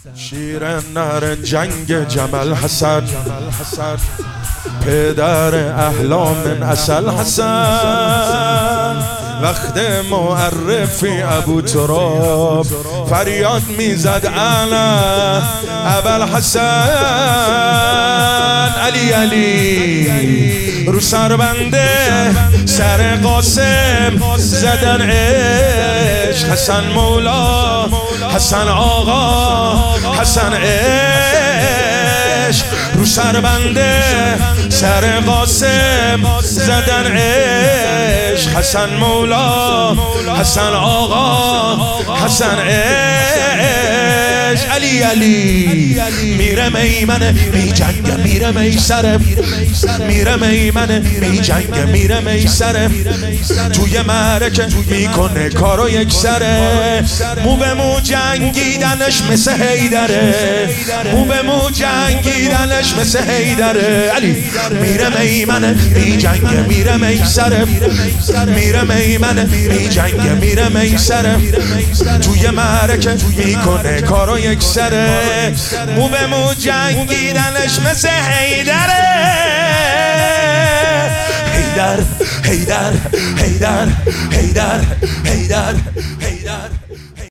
شیر نر جنگ جمل حسن، پدر احلام اصل حسن. وقت معرفی ابو تراب فریاد میزد انا ابل حسن. علی علی رو سربنده سر قاسم زدن عشق. حسن مولا، حسن آقا، حسن عشق. رو سربنده سر قاسم زدن عشق. حسن مولا، حسن آقا، حسن عشق. علی علی میره میمنه می جنگ، میره میسره، میره میمنه می جنگ، میره میسره. توی معرکه میکنه کارو یک سره. مو به مو جنگیدنش مثل حیدره، مو به مو جنگیدنش مثل حیدره. علی میره میمنه می جنگ، میره میسره، میره میمنه می جنگ، میره میسره. توی معرکه میکنه کارو یک سره. مو به مو جنگیدنش مثل حیدره. حیدر حیدر حیدر حیدر حیدر حیدر.